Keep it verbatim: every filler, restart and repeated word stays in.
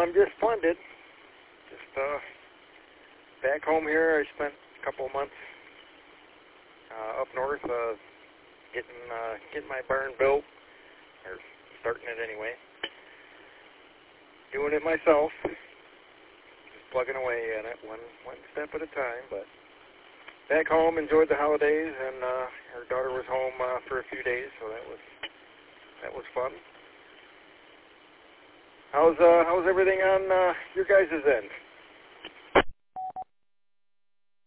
I'm just splendid. Just uh, back home here, I spent a couple of months uh, up north uh, getting uh, getting my barn built, or starting it anyway. Doing it myself, just plugging away at it, one one step at a time. But back home, enjoyed the holidays, and uh, her daughter was home uh, for a few days, so that was that was fun. How's uh, how's everything on uh, your guys' end?